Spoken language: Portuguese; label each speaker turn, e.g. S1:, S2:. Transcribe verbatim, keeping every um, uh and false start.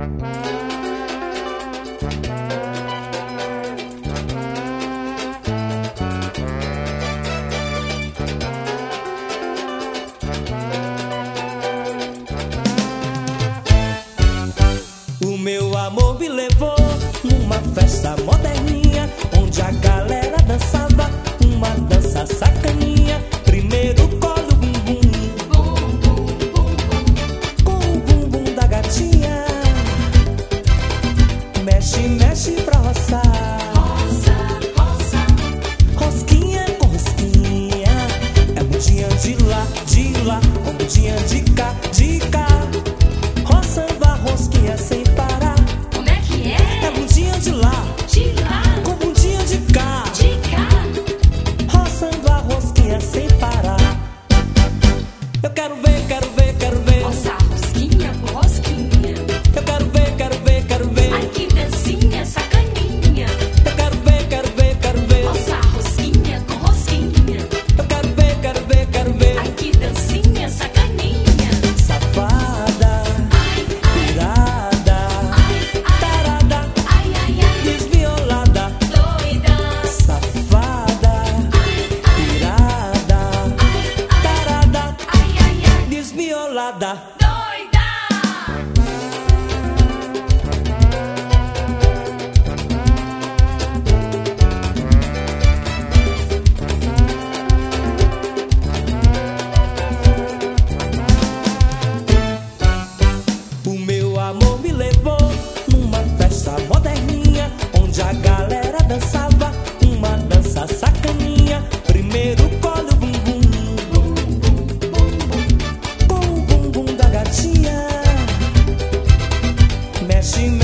S1: O meu amor me levou numa festa moderninha, onde a galera dançava uma dança sacaninha. Primeiro cola o bumbum, com o bumbum da gatinha. Mexe, mexe pra roçar, rosquinha com rosquinha. É bundinha de lá, de lá, com bundinha de cá, de cá. Roçando a rosquinha sem parar.
S2: Como é que é?
S1: É bundinha de lá,
S2: De lá,
S1: com bundinha de cá,
S2: de cá.
S1: roçando a rosquinha sem parar. Eu quero ver, quero ver, quero ver.
S2: Roça rosquinha por rosquinha.
S1: Eu quero ver, quero ver, quero ver.
S2: Ai, que dancinha sacaninha.
S1: Eu quero ver, quero ver, quero ver.
S2: Roça rosquinha com rosquinha.
S1: Eu quero ver, quero ver, quero ver.
S2: Ai, que dancinha sacaninha.
S1: Safada,
S2: Ai, ai,
S1: pirada,
S2: ai, ai,
S1: tarada,
S2: ai, ai, ai,
S1: desviolada.
S2: doida.
S1: Safada, pirada, tarada,
S2: Ai, ai, ai,
S1: desviolada.
S2: doida.
S1: O meu amor me levou numa festa moderninha, onde a galera dançava uma dança sacaninha. Primeiro cola o bumbum, com o bumbum da gatinha. Mexe, mexe